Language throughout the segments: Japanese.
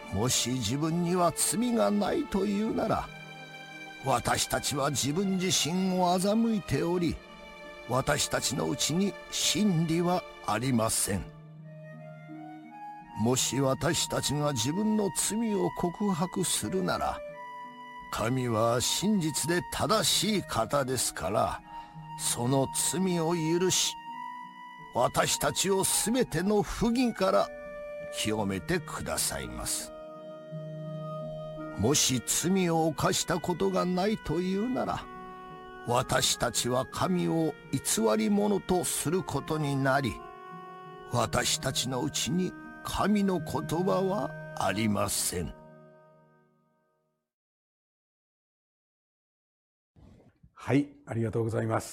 もし自分には罪がないというなら、私たちは自分自身を欺いており、私たちのうちに真理はありません。もし私たちが自分の罪を告白するなら、神は真実で正しい方ですから、その罪を許し、私たちをすべての不義から清めてくださいます。もし罪を犯したことがないというなら、私たちは神を偽り者とすることになり、私たちのうちに神の言葉はありません。 はい、ありがとうございます。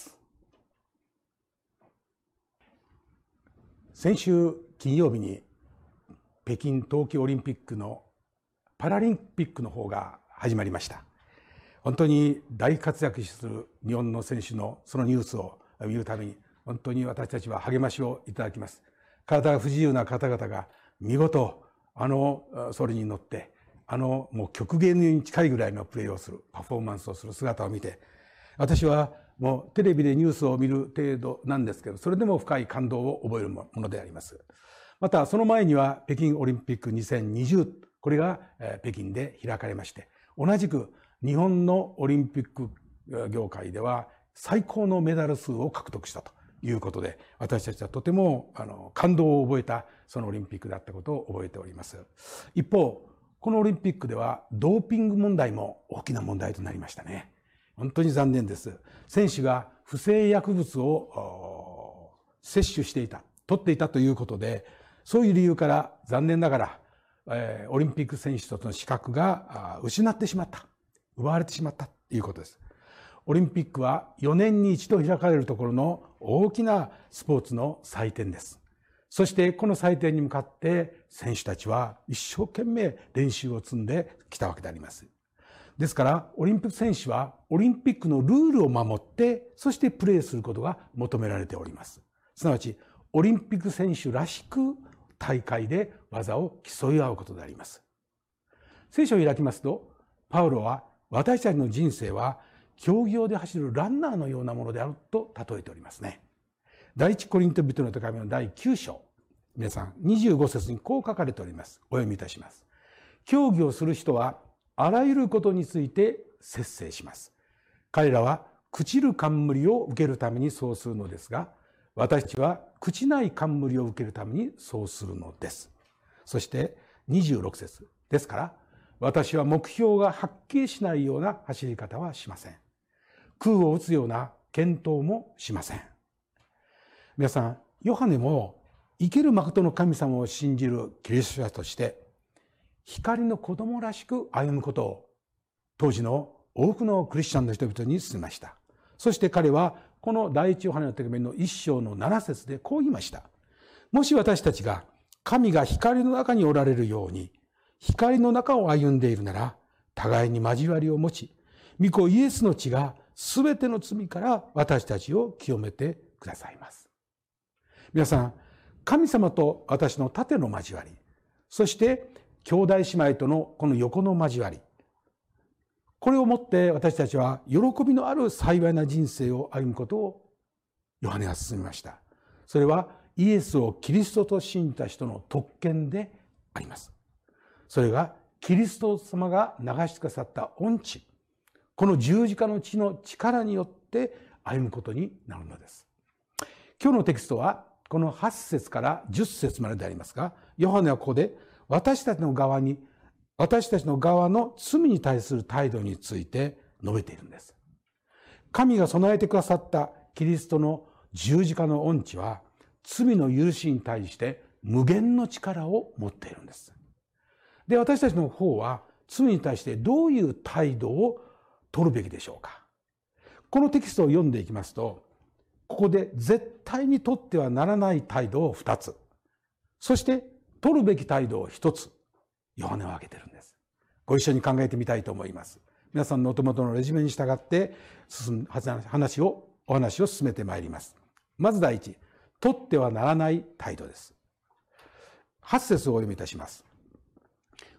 先週金曜日に北京冬季オリンピックのパラリンピックの方が始まりました。本当に大活躍する日本の選手のそのニュースを見るために、本当に私たちは励ましをいただきます。体が不自由な方々が見事それに乗ってもう極限に近いぐらいのプレーをする、パフォーマンスをする姿を見て、私はもうテレビでニュースを見る程度なんですけど、それでも深い感動を覚えるものであります。またその前には北京オリンピック2020、これが北京で開かれまして、同じく日本のオリンピック業界では最高のメダル数を獲得したということで、私たちはとても感動を覚えたそのオリンピックだったことを覚えております。一方、このオリンピックではドーピング問題も大きな問題となりましたね。本当に残念です。選手が不正薬物を摂取していた、取っていたということで、そういう理由から残念ながらオリンピック選手との資格が失ってしまった、奪われてしまったということです。オリンピックは4年に一度開かれるところの大きなスポーツの祭典です。そしてこの祭典に向かって選手たちは一生懸命練習を積んできたわけであります。ですからオリンピック選手はオリンピックのルールを守って、そしてプレーすることが求められております。すなわちオリンピック選手らしく大会で技を競い合うことであります。聖書を開きますと、パウロは私たちの人生は競技場で走るランナーのようなものであると例えておりますね。第一コリント人の手紙の第9章、皆さん25節にこう書かれております。お読みいたします。競技をする人はあらゆることについて節制します。彼らは朽ちる冠を受けるためにそうするのですが、私たちは朽ちない冠を受けるためにそうするのです。そして26節ですから、私は目標がはっきりしないような走り方はしません。空を打つような健闘もしません。皆さん、ヨハネも生ける誠の神様を信じるキリスト者として、光の子供らしく歩むことを当時の多くのクリスチャンの人々に勧めました。そして彼はこの第一ヨハネの手紙の1章の7節でこう言いました。もし私たちが神が光の中におられるように光の中を歩んでいるなら、互いに交わりを持ち、御子イエスの血がすべての罪から私たちを清めてくださいます。皆さん、神様と私の縦の交わり、そして兄弟姉妹とのこの横の交わり、これをもって私たちは喜びのある幸いな人生を歩むことをヨハネが進めました。それはイエスをキリストと信じた人の特権であります。それがキリスト様が流してくださった恩賜、この十字架の血の力によって歩むことになるのです。今日のテキストはこの8節から10節まででありますが、ヨハネはここで私たちの側の罪に対する態度について述べているんです。神が備えてくださったキリストの十字架の恩賜は、罪の許しに対して無限の力を持っているんです。で、私たちの方は罪に対してどういう態度を取るべきでしょうか。このテキストを読んでいきますと、ここで絶対に取ってはならない態度を2つ、そして取るべき態度を1つ、ヨハネは挙げてるんです。ご一緒に考えてみたいと思います。皆さんのお手元のレジュメに従ってお話を進めてまいります。まず第一、取ってはならない態度です。8節をお読みいたします。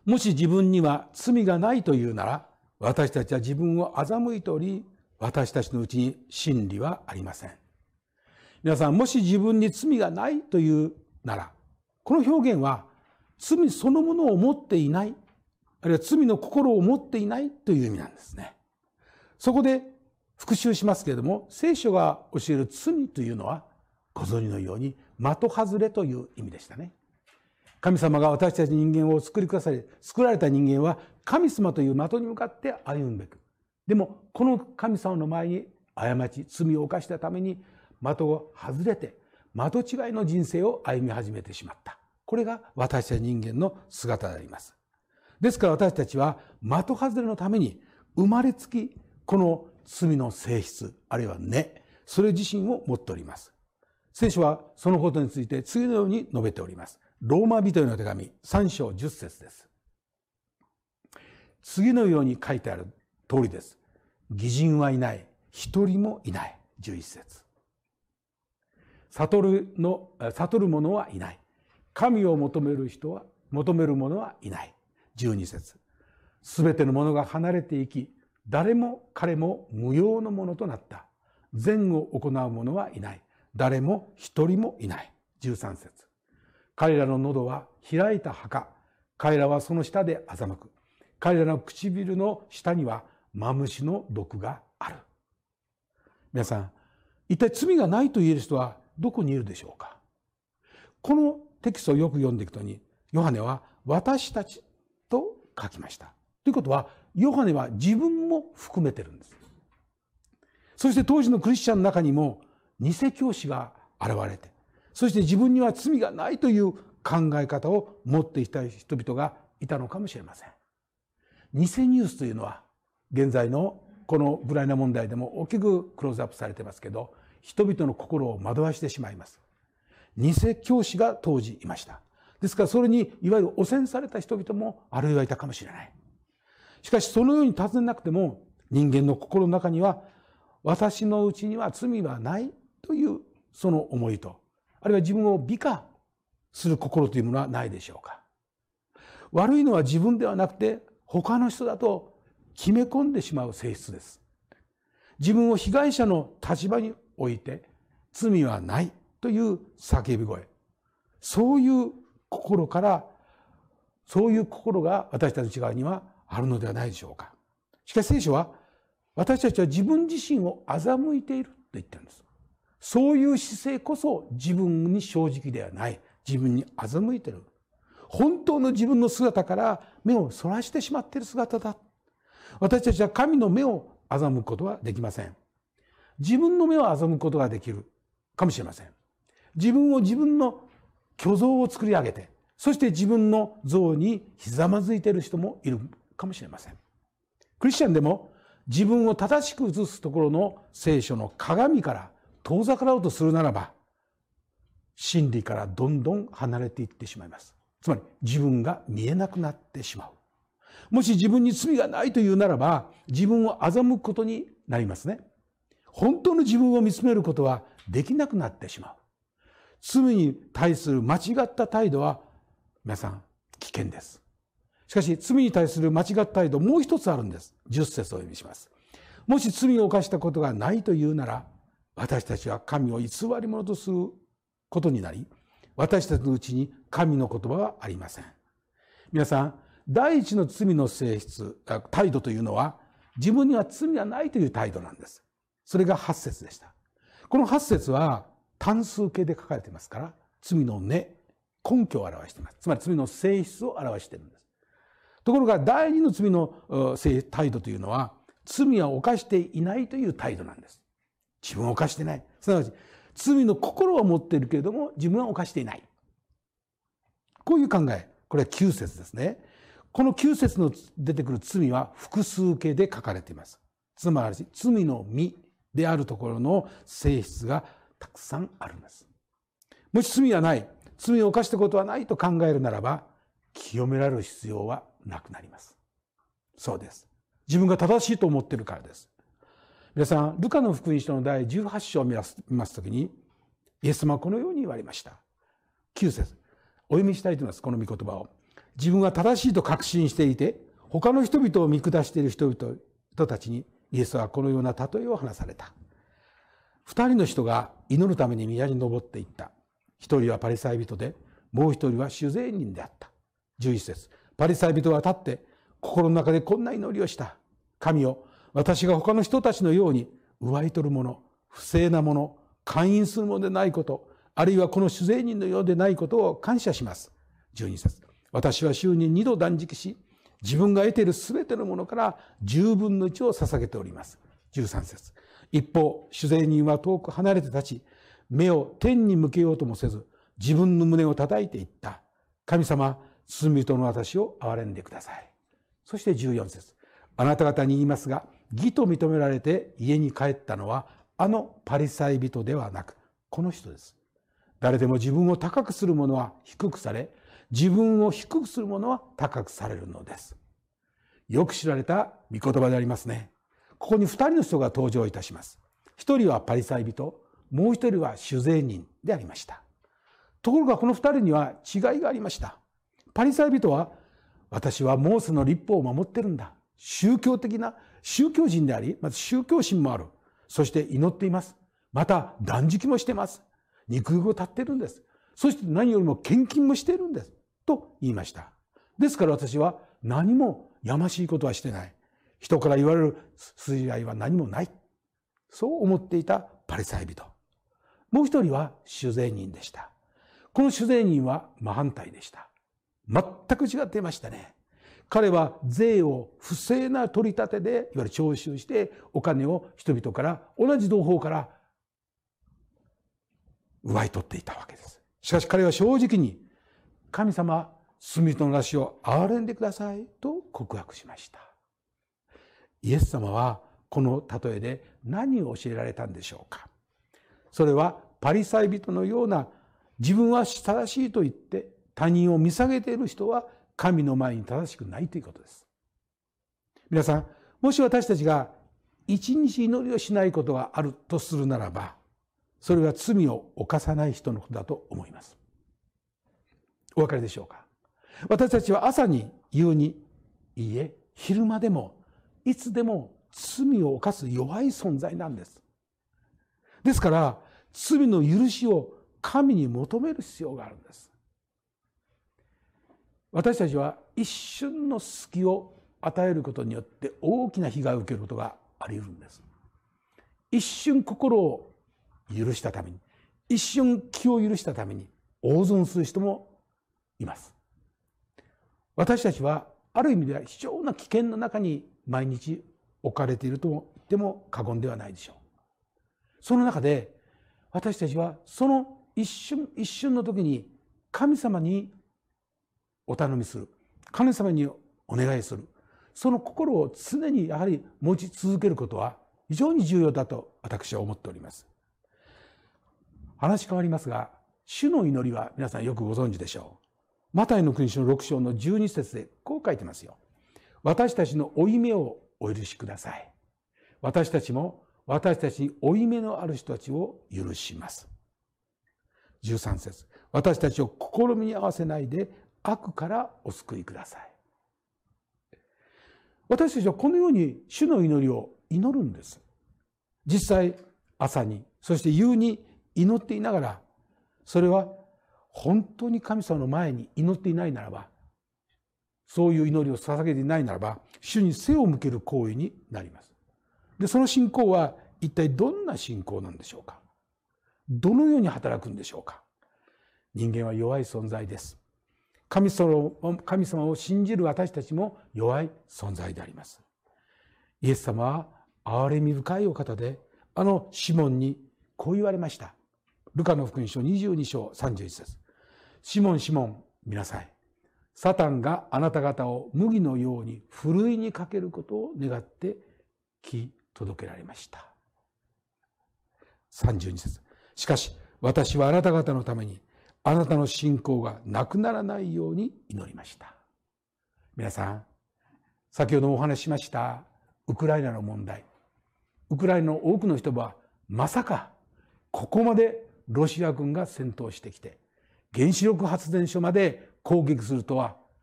もし自分には罪がないというなら、私たちは自分を欺いており、私たちのうちに真理はありません。皆さん、もし自分に罪がないというなら、この表現は罪そのものを持っていない、あるいは罪の心を持っていないという意味なんですね。そこで復習しますけれども、聖書が教える罪というのは、ご存知のように的外れという意味でしたね。神様が私たち人間を作られた人間は神様という的に向かって歩むべく。でもこの神様の前に過ち、罪を犯したために的を外れて的違いの人生を歩み始めてしまった。これが私たち人間の姿であります。ですから私たちは的外れのために生まれつきこの罪の性質、あるいは根、それ自身を持っております。聖書はそのことについて次のように述べております。ローマ人への手紙3章10節です。次のように書いてある通りです。義人はいない、一人もいない。11節。悟る者はいない。神を求める者はいない。12節。すべての者が離れていき、誰も彼も無用のものとなった。善を行う者はいない。誰も一人もいない。13節。彼らの喉は開いた墓。彼らはその下で欺く。彼らの唇の下にはマムシの毒がある。皆さん、一体罪がないと言える人はどこにいるでしょうか。このテキストをよく読んでいくとに、ヨハネは私たちと書きました。ということは、ヨハネは自分も含めてるんです。そして当時のクリスチャンの中にも偽教師が現れて、そして自分には罪がないという考え方を持っていた人々がいたのかもしれません。偽ニュースというのは現在のこのウクライナ問題でも大きくクローズアップされていますけど、人々の心を惑わしてしまいます。偽教師が当時いました。ですからそれにいわゆる汚染された人々もあるいはいたかもしれない。しかしそのように尋ねなくても、人間の心の中には私のうちには罪はないというその思いと、あるいは自分を美化する心というものはないでしょうか。悪いのは自分ではなくて他の人だと決め込んでしまう性質です。自分を被害者の立場に置いて罪はないという叫び声、そういう心が私たちの内側にはあるのではないでしょうか。しかし聖書は私たちは自分自身を欺いていると言ってるんです。そういう姿勢こそ自分に正直ではない。自分に欺いている。本当の自分の姿から目をそらしてしまっている姿だ。私たちは神の目を欺くことはできません。自分の目を欺くことができるかもしれません。自分の虚像を作り上げて、そして自分の像にひざまずいている人もいるかもしれません。クリスチャンでも自分を正しく映すところの聖書の鏡から遠ざかろうとするならば、真理からどんどん離れていってしまいます。つまり自分が見えなくなってしまう。もし自分に罪がないというならば、自分を欺くことになりますね。本当の自分を見つめることはできなくなってしまう。罪に対する間違った態度は皆さん危険です。しかし罪に対する間違った態度もう一つあるんです。10節をお読みします。もし罪を犯したことがないというなら、私たちは神を偽り者とすることになり、私たちのうちに神の言葉はありません。皆さん、第一の罪の態度というのは、自分には罪がないという態度なんです。それが8節でした。この8節は単数形で書かれていますから、罪の根拠を表しています。つまり罪の性質を表しているんです。ところが第二の罪の態度というのは、罪は犯していないという態度なんです。自分は犯していない。すなわち罪の心は持っているけれども自分は犯していない。こういう考え。これは9節ですね。この9節の出てくる罪は複数形で書かれています。つまり罪の実であるところの性質がたくさんあるんです。もし罪はない、罪を犯したことはないと考えるならば、清められる必要はなくなります。そうです。自分が正しいと思っているからです。皆さん、ルカの福音書の第18章を見ますときに、イエス様はこのように言われました。9節お読みしたいと思います。この御言葉を。 自分は正しいと確信していて、他の人々を見下している人たちにイエスはこのような例えを話された。二人の人が祈るために宮に登っていった。一人はパリサイ人で、もう一人は主税人であった。11節。パリサイ人は立って心の中でこんな祈りをした。神よ、私が他の人たちのように奪い取るもの、不正なもの、姦淫するものでないこと、あるいはこの主税人のようでないことを感謝します。12節。私は週に2度断食し、自分が得ているすべてのものから10分の1を捧げております。13節。一方、主税人は遠く離れて立ち、目を天に向けようともせず、自分の胸を叩いていった。神様、罪人の私を憐れんでください。そして14節。あなた方に言いますが、義と認められて家に帰ったのは、あのパリサイ人ではなく、この人です。誰でも自分を高くする者は低くされ、自分を低くする者は高くされるのです。よく知られた御言葉でありますね。ここに二人の人が登場いたします。一人はパリサイ人、もう一人は主税人でありました。ところがこの二人には違いがありました。パリサイ人は、私はモーセの律法を守ってるんだ。宗教的な宗教人であり、まず宗教心もある。そして祈っています。また断食もしています。肉食を立ってるんです。そして何よりも献金もしているんです。と言いました。ですから私は何もやましいことはしてない。人から言われる筋合いは何もない。そう思っていたパリサイ人。もう一人は主税人でした。この主税人は真反対でした。全く違っていましたね。彼は税を不正な取り立てでいわゆる徴収してお金を人々から同じ同胞から奪い取っていたわけです。しかし彼は正直に神様、罪人の私を憐れんでくださいと告白しました。イエス様はこの例えで何を教えられたんでしょうか。それはパリサイ人のような自分は正しいと言って他人を見下げている人は神の前に正しくないということです。皆さん、もし私たちが一日祈りをしないことがあるとするならば、それは罪を犯さない人のことだと思います。お分かりでしょうか。私たちは朝に夕に、いいえ、昼間でもいつでも罪を犯す弱い存在なんです。ですから罪の許しを神に求める必要があるんです。私たちは一瞬の隙を与えることによって大きな被害を受けることがあり得るんです。一瞬心を許したために、一瞬気を許したために大損する人もいます。私たちはある意味では非常な危険の中に毎日置かれていると言っても過言ではないでしょう。その中で私たちはその一瞬一瞬の時に神様にお頼みする、神様にお願いする、その心を常にやはり持ち続けることは非常に重要だと私は思っております。話変わりますが、主の祈りは皆さんよくご存知でしょう。マタイの福音書の6章の12節でこう書いてますよ。私たちの負い目をお許しください。私たちも私たちに負い目のある人たちを許します。13節。私たちを試みに合わせないで悪からお救いください。私たちはこのように主の祈りを祈るんです。実際朝にそして夕に祈っていながら、それは本当に神様の前に祈っていないならば、そういう祈りを捧げていないならば、主に背を向ける行為になります。で、その信仰は一体どんな信仰なんでしょうか。どのように働くんでしょうか。人間は弱い存在です。神様を信じる私たちも弱い存在であります。イエス様は憐れみ深いお方で、あのシモンにこう言われました。ルカの福音書22章31節。シモンシモン見なさい。サタンがあなた方を麦のようにふるいにかけることを願って来届けられました。32節。しかし私はあなた方のためにあなたの信仰がなくならないように祈りました。皆さん、先ほどもお話ししましたウクライナの問題。ウクライナの多くの人はまさかここまでロシア軍が戦闘してきて原子力発電所まで攻撃するとは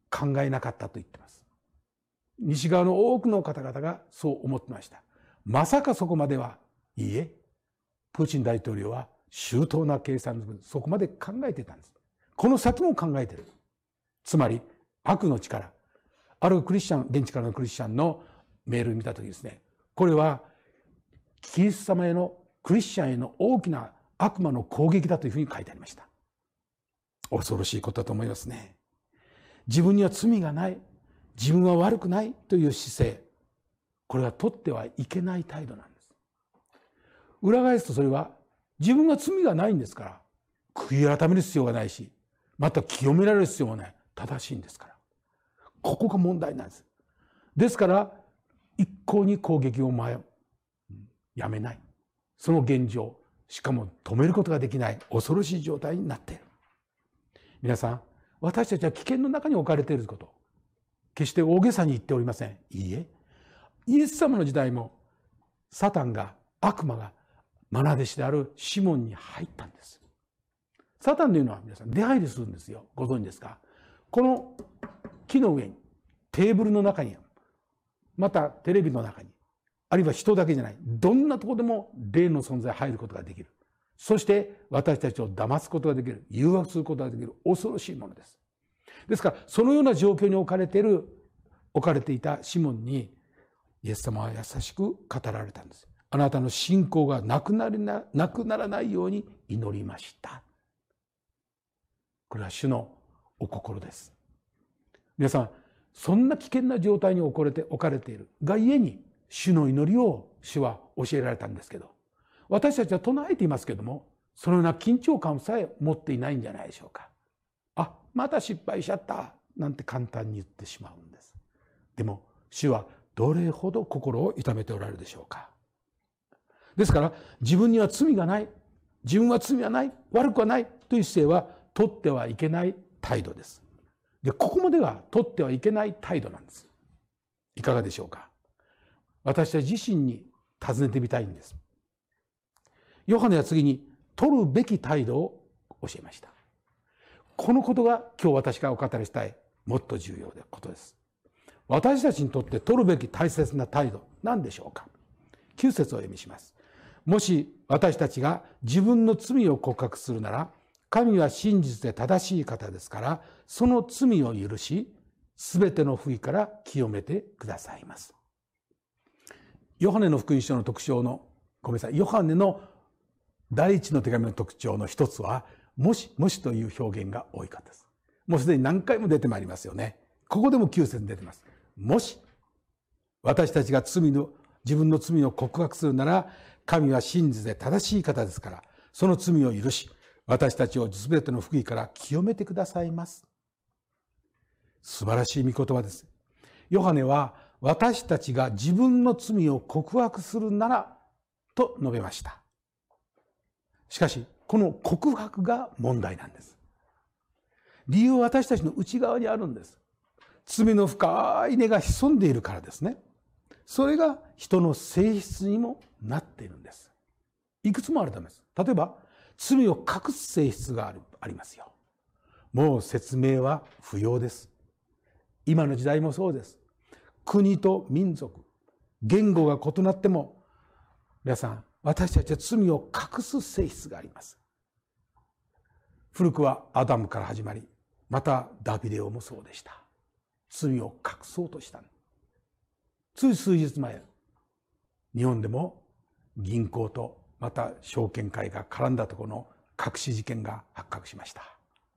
考えなかったと言っています。西側の多くの方々がそう思ってました。まさかそこまでは、いいえ、プーチン大統領は周到な計算でそこまで考えていたんです。この先も考えている。つまり悪の力、あるクリスチャン、現地からのクリスチャンのメールを見たときですね、これはキリスト様への、クリスチャンへの大きな悪魔の攻撃だというふうに書いてありました。恐ろしいことだと思いますね。自分には罪がない、自分は悪くないという姿勢、これは取ってはいけない態度なんです。裏返すとそれは自分が罪がないんですから、悔い改める必要がないし、また清められる必要もない。正しいんですから。ここが問題なんです。ですから、一向に攻撃をやめない。その現状、しかも止めることができない恐ろしい状態になっている。皆さん、私たちは危険の中に置かれていること、決して大げさに言っておりません。いいえ、イエス様の時代もサタンが、悪魔が愛弟子であるシモンに入ったんです。サタンというのは皆さん出入りするんですよ。ご存知ですか？この木の上に、テーブルの中に、またテレビの中に、あるいは人だけじゃない、どんなところでも霊の存在入ることができる。そして私たちを騙すことができる、誘惑することができる恐ろしいものです。ですからそのような状況に置かれていたシモンにイエス様は優しく語られたんです。あなたの信仰がなくならないように祈りました。これは主のお心です。皆さん、そんな危険な状態に置かれているがゆえに主の祈りを主は教えられたんですけど、私たちは唱えていますけども、そのような緊張感さえ持っていないんじゃないでしょうか。あ、また失敗しちゃったなんて簡単に言ってしまうんです。でも主はどれほど心を痛めておられるでしょうか。ですから自分には罪がない、自分は罪はない、悪くはないという姿勢は取ってはいけない態度です。で、ここまでは取ってはいけない態度なんです。いかがでしょうか。私たち自身に尋ねてみたいんです。ヨハネは次に取るべき態度を教えました。このことが今日私がお語りしたいもっと重要なことです。私たちにとって取るべき大切な態度、何でしょうか。9節をお読みします。もし私たちが自分の罪を告白するなら、神は真実で正しい方ですから、その罪を許し、すべての不義から清めてくださいます。ヨハネの福音書の特徴の、ヨハネの第一の手紙の特徴の一つは、もしという表現が多いことです。もうすでに何回も出てまいりますよね。ここでも9節に出てます。もし私たちが自分の罪を告白するなら、神は真実で正しい方ですから、その罪を許し、私たちをすべての不義から清めてくださいます。素晴らしい御言葉です。ヨハネは私たちが自分の罪を告白するならと述べました。しかしこの告白が問題なんです。理由は私たちの内側にあるんです。罪の深い根が潜んでいるからですね。それが人の性質にもなっているんです。いくつもあるためです。例えば罪を隠す性質がありますよ。もう説明は不要です。今の時代もそうです。国と民族、言語が異なっても、皆さん、私たちは罪を隠す性質があります。古くはアダムから始まり、またダビデオもそうでした。罪を隠そうとした。つい数日前、日本でも銀行とまた証券会が絡んだところの隠し事件が発覚しました。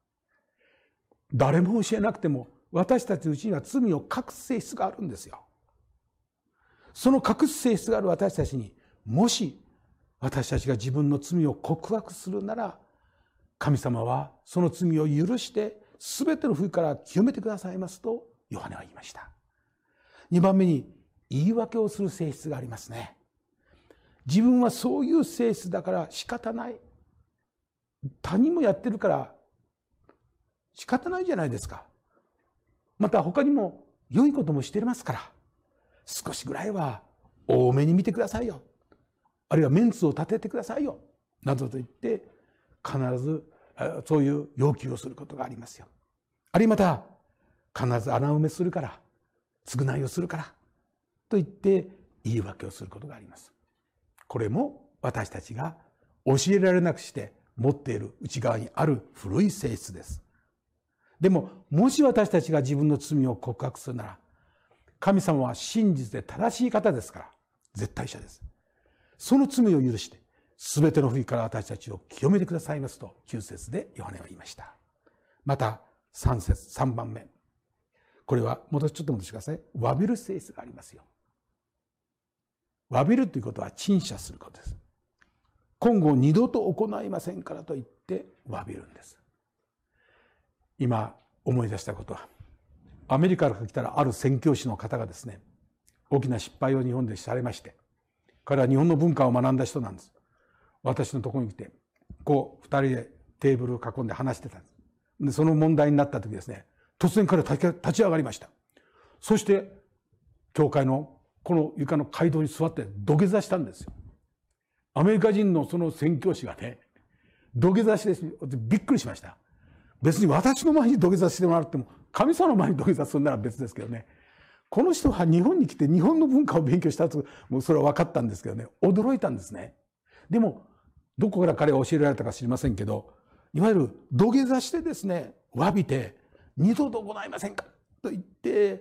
誰も教えなくても私たちのうちには罪を隠す性質があるんですよ。その隠す性質がある私たちに、もし私たちが自分の罪を告白するなら、神様はその罪を許して全ての不義から清めてくださいますとヨハネは言いました。2番目に言い訳をする性質がありますね。自分はそういう性質だから仕方ない。他人もやってるから仕方ないじゃないですか。また他にも良いこともしてますから、少しぐらいは多めに見てくださいよ。あるいはメンツを立ててくださいよ。などと言って必ずそういう要求をすることがありますよ。あるいはまた必ず穴埋めするから、償いをするからと言って言い訳をすることがあります。これも私たちが教えられなくして持っている内側にある古い性質です。でも、もし私たちが自分の罪を告白するなら、神様は真実で正しい方ですから、絶対者です。その罪を許して、すべての不義から私たちを清めてくださいますと、9節でヨハネは言いました。また、3番目。これは、ちょっと戻してください。詫びる性質がありますよ。詫びるということは陳謝することです。今後二度と行いませんからと言って詫びるんです。今思い出したことは、アメリカから来たらある宣教師の方がですね、大きな失敗を日本でされまして、彼は日本の文化を学んだ人なんです。私のところに来て、二人でテーブルを囲んで話してたんです。で、その問題になった時ですね、突然彼は立ち上がりました。そして、教会のこの床の街道に座って土下座したんですよ。アメリカ人のその宣教師がね、土下座してびっくりしました。別に私の前に土下座してもらっても、神様の前に土下座するなら別ですけどね。この人は日本に来て日本の文化を勉強したと、もうそれは分かったんですけどね、驚いたんですね。でも、どこから彼が教えられたか知りませんけど、いわゆる土下座してですね、詫びて、二度と行いませんかと言って、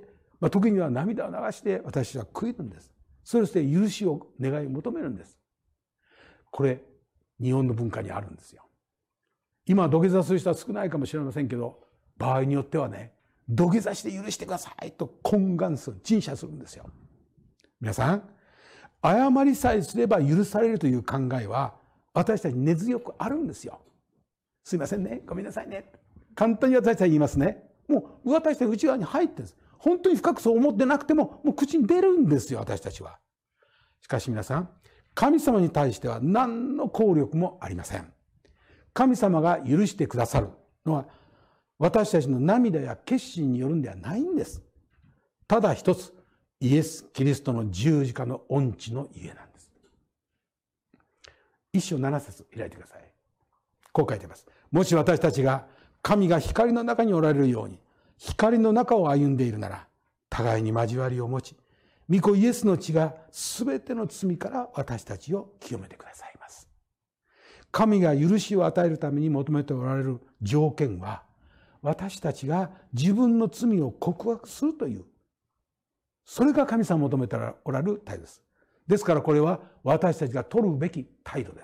時には涙を流して私は悔いるんです。そして許しを願い求めるんです。これ、日本の文化にあるんですよ。今土下座する人は少ないかもしれませんけど、場合によってはね、土下座して許してくださいと懇願する、陳謝するんですよ。皆さん、謝りさえすれば許されるという考えは、私たちに根強くあるんですよ。すいませんね、ごめんなさいね。簡単に私たちは言いますね。もう私たち内側に入ってるんです。本当に深くそう思ってなくても、もう口に出るんですよ、私たちは。しかし皆さん、神様に対しては何の効力もありません。神様が許してくださるのは、私たちの涙や決心によるんではないんです。ただ一つ、イエス・キリストの十字架の恩知のゆえなんです。1章7節開いてください。こう書いています。もし私たちが神が光の中におられるように、光の中を歩んでいるなら、互いに交わりを持ち、御子イエスの血がすべての罪から私たちを清めてくださいます。神が許しを与えるために求めておられる条件は、私たちが自分の罪を告白するという、それが神様求めておられる態度です。ですからこれは私たちが取るべき態度です。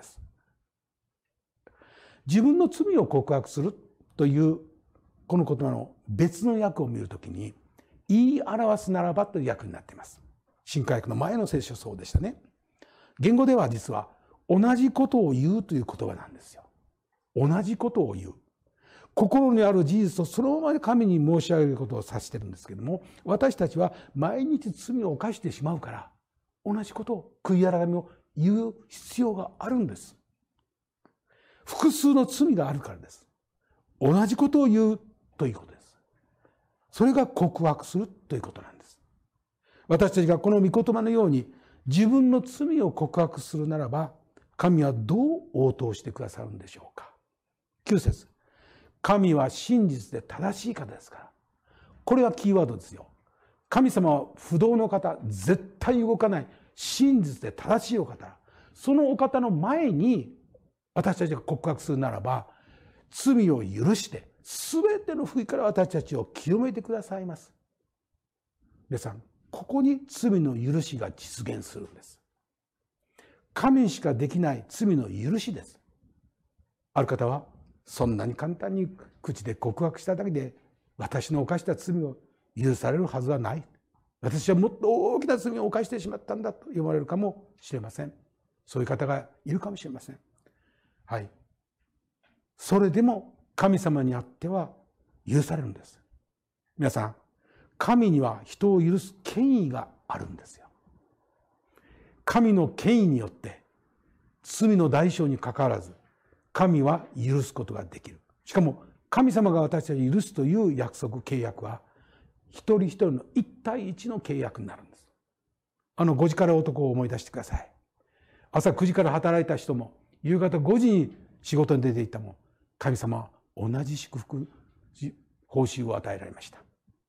自分の罪を告白するというこの言葉の別の訳を見るときに、言い表すならばという訳になっています。新科学の前の聖書そうでしたね。言語では実は同じことを言うという言葉なんですよ。同じことを言う。心にある事実をそのままで神に申し上げることを指しているんですけれども、私たちは毎日罪を犯してしまうから、同じことを、悔い改めを言う必要があるんです。複数の罪があるからです。同じことを言うということです。それが告白するということなんです。私たちがこの御言葉のように自分の罪を告白するならば、神はどう応答してくださるんでしょうか。9節。神は真実で正しい方ですから。これはキーワードですよ。神様は不動の方、絶対動かない、真実で正しいお方。そのお方の前に私たちが告白するならば、罪を許して、すべての不義から私たちを清めてくださいます。皆さん、ここに罪の許しが実現するんです。神しかできない罪の許しです。ある方は、そんなに簡単に口で告白しただけで、私の犯した罪を許されるはずはない。私はもっと大きな罪を犯してしまったんだと言われるかもしれません。そういう方がいるかもしれません。はい。それでも神様にあっては許されるんです。皆さん、神には人を許す権威があるんですよ。神の権威によって罪の代償にかかわらず神は許すことができる。しかも神様が私たちを許すという約束、契約は一人一人の一対一の契約になるんです。5時から男を思い出してください。朝9時から働いた人も夕方5時に仕事に出ていったも神様は同じ祝福報酬を与えられました。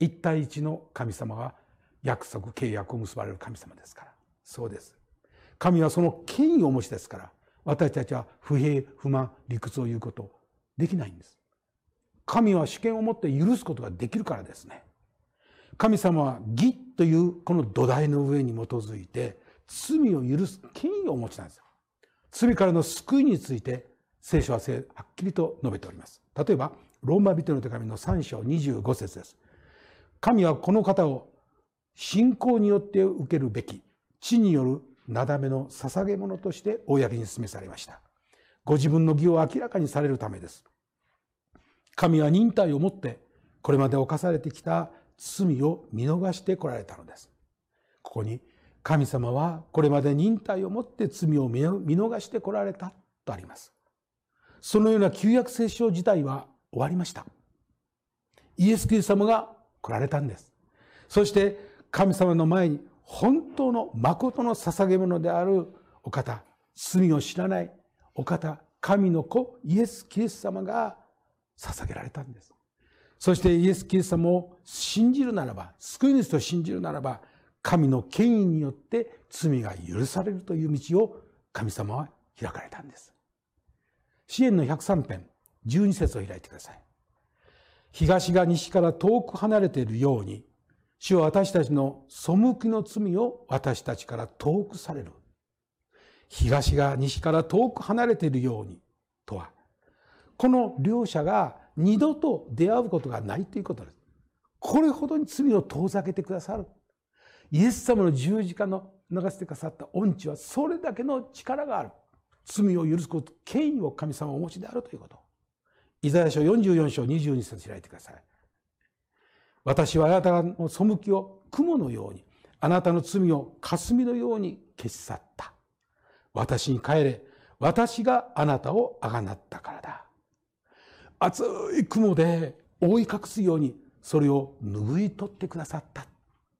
一対一の神様が約束、契約を結ばれる神様ですから。そうです。神はその権威をお持ちですから、私たちは不平、不満、理屈を言うことできないんです。神は主権を持って許すことができるからですね。神様は義というこの土台の上に基づいて罪を許す権威をお持ちなんですよ。罪からの救いについて聖書ははっきりと述べております。例えばローマ人の手紙の3章25節です。神はこの方を信仰によって受けるべき地によるなだめの捧げ物として公に示されました。ご自分の義を明らかにされるためです。神は忍耐をもってこれまで犯されてきた罪を見逃してこられたのです。ここに神様はこれまで忍耐をもって罪を見逃してこられたとあります。そのような旧約聖書自体は終わりました。イエス・キリスト様が来られたんです。そして神様の前に本当の誠の捧げ物であるお方、罪を知らないお方、神の子イエス・キリスト様が捧げられたんです。そしてイエス・キリスト様を信じるならば、救い主と信じるならば、神の権威によって罪が許されるという道を神様は開かれたんです。詩編の103編12節を開いてください。東が西から遠く離れているように、主は私たちの背きの罪を私たちから遠くされる。東が西から遠く離れているようにとは、この両者が二度と出会うことがないということです。これほどに罪を遠ざけてくださる。イエス様の十字架の流してくださった恩知はそれだけの力がある。罪を許すこと、権威を神様をお持ちであるということ。イザヤ書44章22節開いてください。私はあなたの背きを雲のように、あなたの罪を霞のように消し去った。私に帰れ、私があなたをあがなったからだ。厚い雲で覆い隠すようにそれを拭い取ってくださった。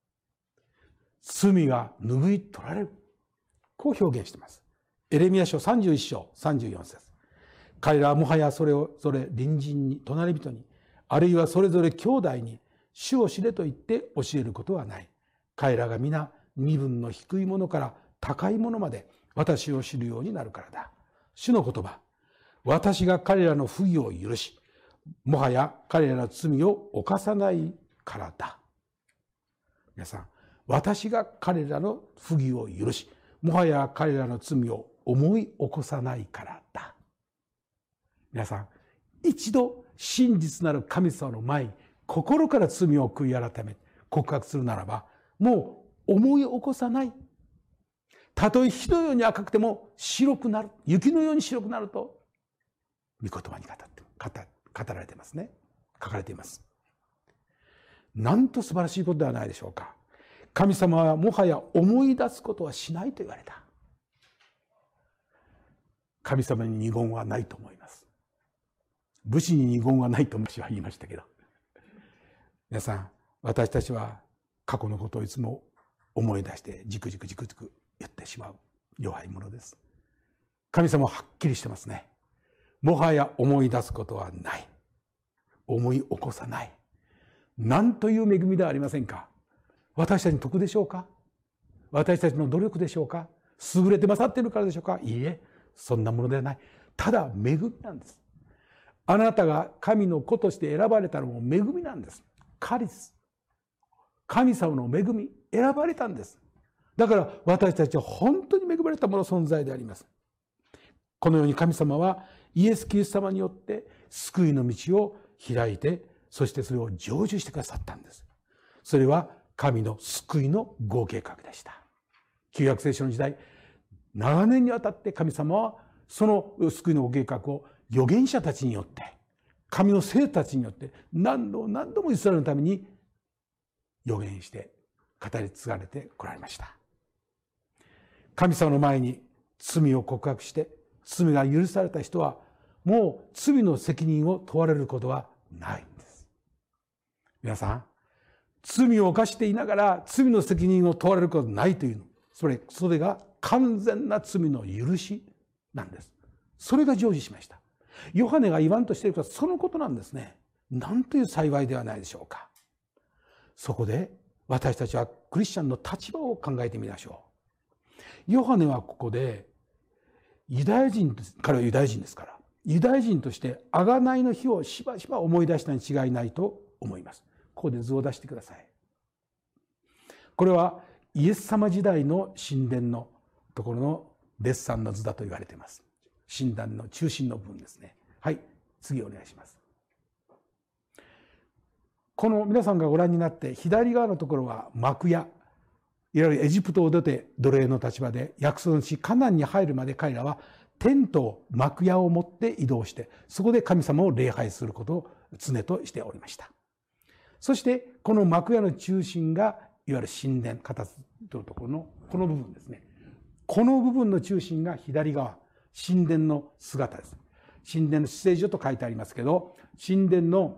罪が拭い取られる。こう表現しています。エレミヤ書31章34節。彼らはもはやそれをそれ隣人に、隣人に、あるいはそれぞれ兄弟に主を知れと言って教えることはない。彼らが皆身分の低いものから高いものまで私を知るようになるからだ。主の言葉。私が彼らの不義を許し、もはや彼らの罪を犯さないからだ。皆さん、私が彼らの不義を許し、もはや彼らの罪を思い起こさないからだ。皆さん、一度真実なる神様の前に心から罪を悔い改め告白するならば、もう思い起こさない。たとえ火のように赤くても白くなる、雪のように白くなると御言葉に語られていますね。書かれています。なんと素晴らしいことではないでしょうか。神様はもはや思い出すことはしないと言われた。神様に二言はないと思います。武士に二言はないと私は言いましたけど、皆さん、私たちは過去のことをいつも思い出してじくじく言ってしまう弱いものです。神様ははっきりしてますね。もはや思い出すことはない。思い起こさない。なんという恵みではありませんか。私たちの得でしょうか。私たちの努力でしょうか。優れて勝っているからでしょうか。いいえ、そんなものではない。ただ恵みなんです。あなたが神の子として選ばれたのも恵みなんです。カリス。神様の恵み、選ばれたんです。だから私たちは本当に恵まれたもの存在であります。このように神様はイエス・キリスト様によって救いの道を開いて、そしてそれを成就してくださったんです。それは神の救いのご計画でした。旧約聖書の時代、長年にわたって神様はその救いのご計画を預言者たちによって、神の生徒たちによって何度もイスラエルのために預言して語り継がれてこられました。神様の前に罪を告白して罪が許された人はもう罪の責任を問われることはないんです。皆さん、罪を犯していながら罪の責任を問われることはないというの、それが完全な罪の許しなんです。それが成就しました。ヨハネが言わんとしていることはそのことなんですね。なんという幸いではないでしょうか。 そこで私たちはクリスチャンの立場を考えてみましょう。ヨハネはここでユダヤ人、彼はユダヤ人ですから、ユダヤ人として贖いの日をしばしば思い出したに違いないと思います。ここで図を出してください。これはイエス様時代の神殿のところのデッサンの図だと言われています。神壇の中心の部分ですね。はい、次お願いします。この皆さんがご覧になって左側のところは幕屋、いわゆるエジプトを出て奴隷の立場で約束の地カナンに入るまで彼らはテント、幕屋を持って移動して、そこで神様を礼拝することを常としておりました。そしてこの幕屋の中心がいわゆる神殿、形というところのこの部分ですね。この部分の中心が左側、神殿の姿です。神殿の至聖所と書いてありますけど、神殿の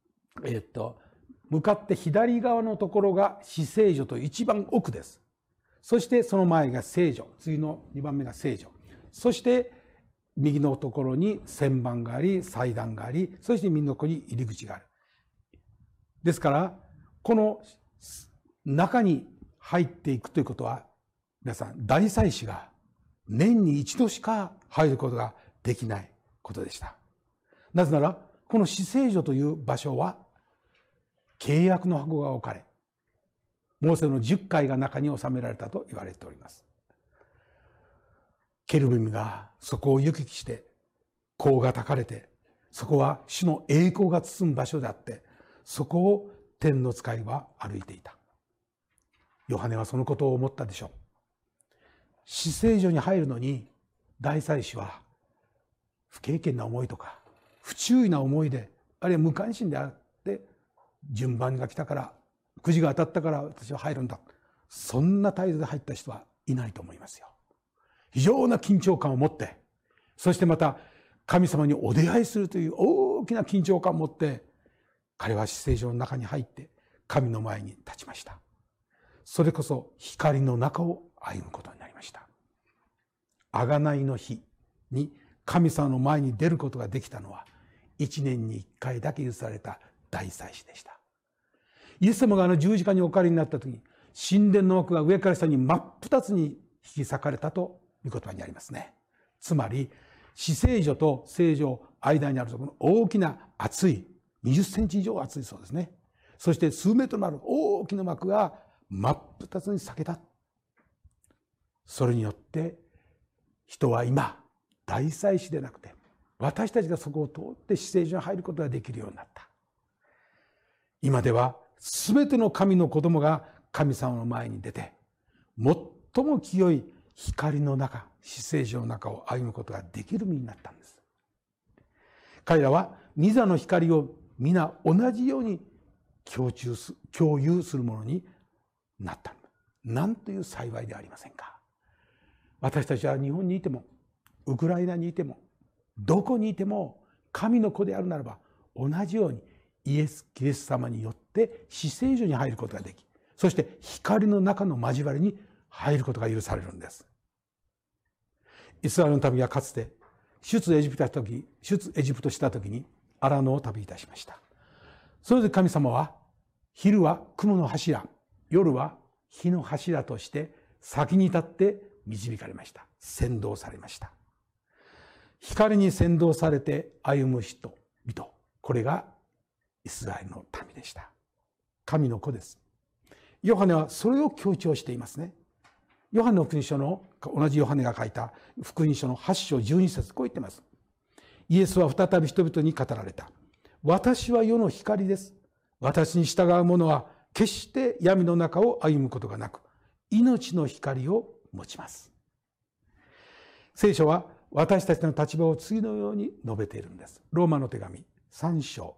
向かって左側のところが至聖所と一番奥です。そしてその前が聖所、次の2番目が聖所。そして右のところに旋盤があり、祭壇があり、そして右のところに入り口がある。ですから、この中に入っていくということは、皆さん、大祭司が年に一度しか入ることができないことでした。なぜなら、この至聖所という場所は、契約の箱が置かれ、モーセの10回が中に収められたと言われております。ケルビムがそこを行き来して、甲が焚かれて、そこは主の栄光が包む場所であって、そこを天の使いは歩いていた。ヨハネはそのことを思ったでしょう。至聖所に入るのに大祭司は不経験な思いとか不注意な思いで、あるいは無関心であって順番が来たからくじが当たったから私は入るんだ、そんな態度で入った人はいないと思いますよ。非常な緊張感を持って、そしてまた神様にお出会いするという大きな緊張感を持って彼は至聖所の中に入って神の前に立ちました。それこそ光の中を歩むことになりました。贖いの日に神様の前に出ることができたのは1年に1回だけ許された大祭司でした。イエス様が十字架におかわりになった時に、神殿の幕が上から下に真っ二つに引き裂かれたという言葉にありますね。つまり至聖所と聖所間にあるところの大きな厚い20センチ以上厚いそうですね。そして数メートルのある大きな幕が真っ二つに裂けた。それによって人は今大祭司でなくて私たちがそこを通って至聖所に入ることができるようになった。今では全ての神の子供が神様の前に出て最も清い光の中、至聖所の中を歩むことができる身になったんです。彼らは御座の光を皆同じように共有するものになった。なんという幸いではありませんか。私たちは日本にいてもウクライナにいてもどこにいても神の子であるならば同じようにイエス・キリスト様によって至聖所に入ることができ、そして光の中の交わりに入ることが許されるんです。イスラエルの民はかつて出エジプトした時に荒野を旅いたしました。それで神様は昼は雲の柱、夜は火の柱として先に立って導かれました。先導されました。光に先導されて歩む人々、これがイスラエルの民でした。神の子です。ヨハネはそれを強調していますね。ヨハネの福音書の、同じヨハネが書いた福音書の8章12節、こう言ってます。イエスは再び人々に語られた。私は世の光です。私に従う者は決して闇の中を歩むことがなく、命の光を持ちます。聖書は私たちの立場を次のように述べているんです。ローマの手紙3章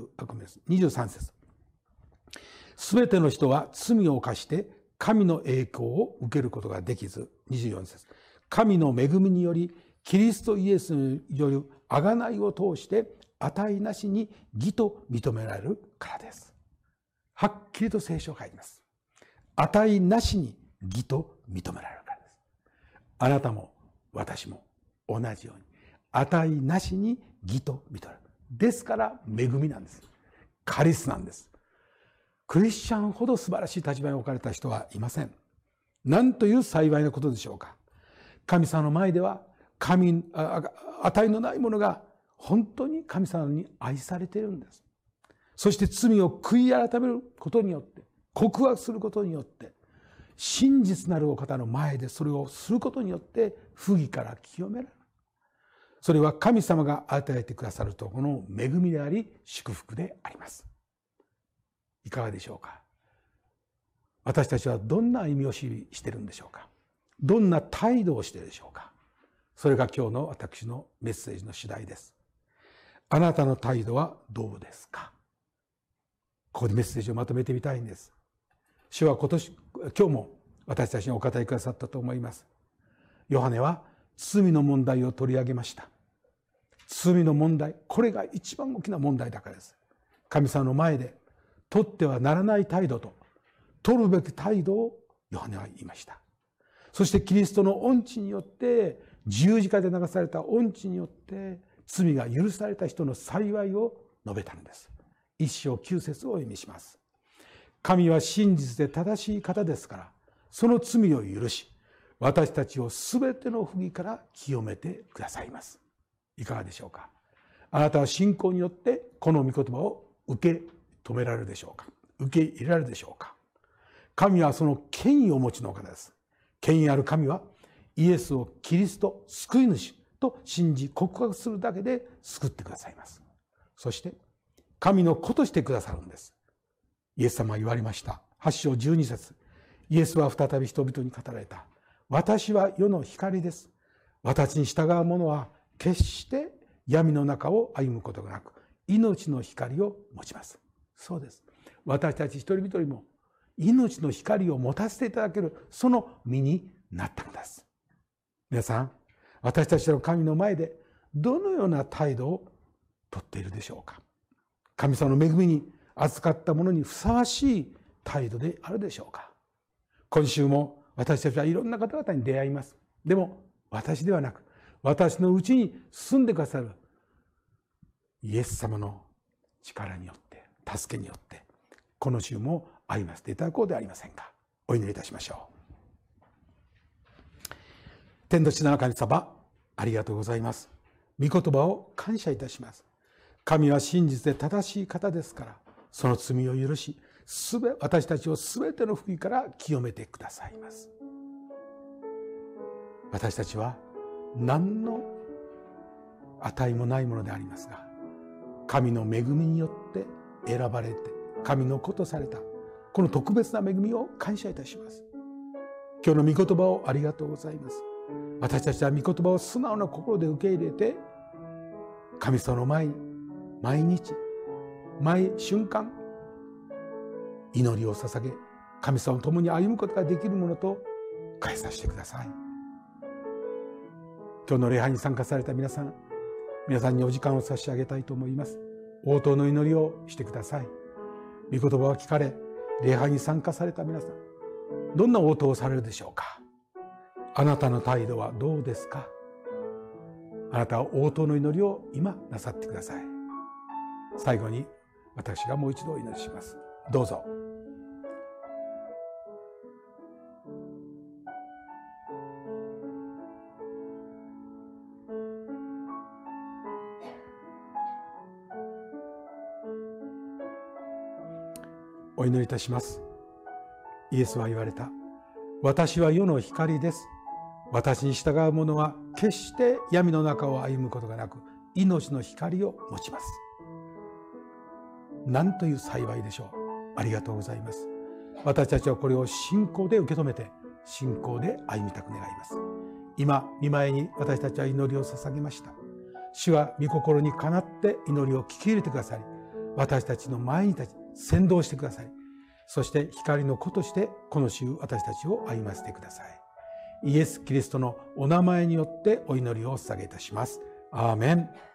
23節。すべての人は罪を犯して神の栄光を受けることができず、24節。神の恵みによりキリストイエスによる贖いを通して値なしに義と認められるからです。はっきりと聖書を書いています。値なしに義と認められるからです。あなたも私も同じように値なしに義と認められる。ですから恵みなんです。カリスなんです。 クリスチャンほど素晴らしい立場に置かれた人はいません。なんという幸いなことでしょうか。神様の前では値のないものが本当に神様に愛されているんです。そして罪を悔い改めることによって、告白することによって、真実なるお方の前でそれをすることによって不義から清められる。それは神様が与えてくださるとこの恵みであり祝福であります。いかがでしょうか。私たちはどんな歩みをしているんでしょうか。どんな態度をしているでしょうか。それが今日の私のメッセージの主題です。あなたの態度はどうですか。ここでメッセージをまとめてみたいんです。主は今日も私たちにお語りくださったと思います。ヨハネは罪の問題を取り上げました。罪の問題、これが一番大きな問題だからです。神様の前で取ってはならない態度と取るべき態度をヨハネは言いました。そしてキリストの恩知によって、十字架で流された恩知によって罪が許された人の幸いを述べたのです。一章九節をお読みします。神は真実で正しい方ですから、その罪を許し、私たちをすべての不義から清めてくださいます。いかがでしょうか。あなたは信仰によってこの御言葉を受け止められるでしょうか。受け入れられるでしょうか。神はその権威をお持ちのお方です。権威ある神はイエスをキリスト救い主と信じ告白するだけで救ってくださいます。そして神の子としてくださるんです。イエス様は言われました。8章12節。イエスは再び人々に語られた。私は世の光です。私に従う者は決して闇の中を歩むことがなく、命の光を持ちます。そうです。私たち一人一人も命の光を持たせていただける、その身になったのです。皆さん、私たちの神の前でどのような態度をとっているでしょうか。神様の恵みに扱ったものにふさわしい態度であるでしょうか。今週も私たちはいろんな方々に出会います。でも私ではなく、私のうちに住んでくださるイエス様の力によって、助けによって、この週も歩ませていただこうではありませんか。お祈りいたしましょう。天の父なる神様、ありがとうございます。御言葉を感謝いたします。神は真実で正しい方ですから、その罪を許し、私たちをすべての不義から清めてくださいます。私たちは何の値もないものでありますが、神の恵みによって選ばれて、神の子とされた、この特別な恵みを感謝いたします。今日の御言葉をありがとうございます。私たちは御言葉を素直な心で受け入れて、神様の前に毎日、毎瞬間、祈りを捧げ、神様と共に歩むことができるものと変えさせてください。今日の礼拝に参加された皆さんにお時間を差し上げたいと思います。応答の祈りをしてください。御言葉を聞かれ、礼拝に参加された皆さん、どんな応答をされるでしょうか。あなたの態度はどうですか。あなたは応答の祈りを今なさってください。最後に私がもう一度お祈りします。どうぞ。お祈りいたします。イエスは言われた。私は世の光です。私に従う者は決して闇の中を歩むことがなく、命の光を持ちます。なんという幸いでしょう。ありがとうございます。私たちはこれを信仰で受け止めて、信仰で歩みたく願います。今、御前に私たちは祈りを捧げました。主は御心にかなって祈りを聞き入れてくださり、私たちの前に立ち、先導してください。そして光の子としてこの週私たちを歩ませてください。イエス・キリストのお名前によってお祈りをお捧げいたします。アーメン。